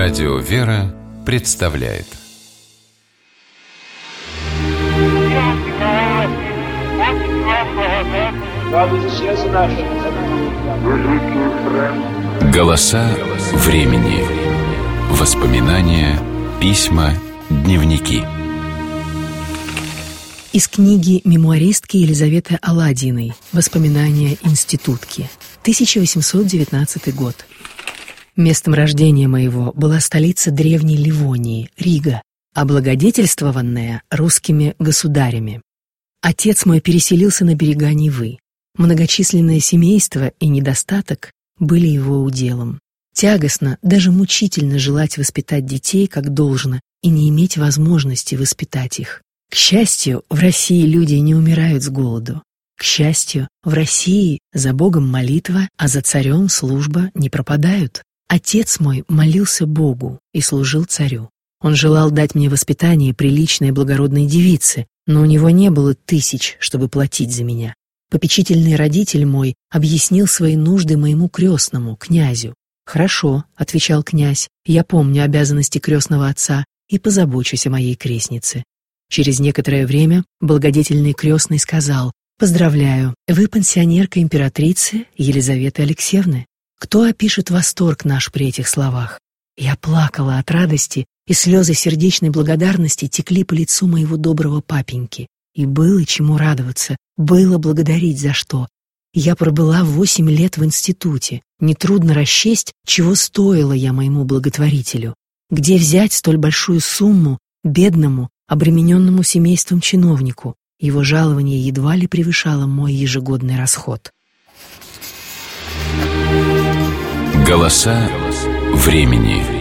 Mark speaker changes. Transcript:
Speaker 1: Радио «Вера» представляет. Голоса времени. Воспоминания, письма, дневники.
Speaker 2: Из книги мемуаристки Елизаветы Аладьиной «Воспоминания институтки», 1819 год. Местом рождения моего была столица древней Ливонии, Рига, облагодетельствованная русскими государями. Отец мой переселился на берега Невы. Многочисленное семейство и недостаток были его уделом. Тягостно, даже мучительно желать воспитать детей как должно и не иметь возможности воспитать их. К счастью, в России люди не умирают с голоду. К счастью, в России за Богом молитва, а за царем служба не пропадают. Отец мой молился Богу и служил царю. Он желал дать мне воспитание приличной и благородной девицы, но у него не было тысяч, чтобы платить за меня. Попечительный родитель мой объяснил свои нужды моему крестному, князю. «Хорошо», — отвечал князь, — «я помню обязанности крестного отца и позабочусь о моей крестнице». Через некоторое время благодетельный крестный сказал: «Поздравляю, вы пансионерка императрицы Елизаветы Алексеевны». Кто опишет восторг наш при этих словах? Я плакала от радости, и слезы сердечной благодарности текли по лицу моего доброго папеньки. И было чему радоваться, было благодарить за что. Я пробыла 8 лет в институте. Нетрудно расчесть, чего стоила я моему благотворителю. Где взять столь большую сумму бедному, обремененному семейством чиновнику? Его жалование едва ли превышало мой ежегодный расход.
Speaker 1: Голоса времени.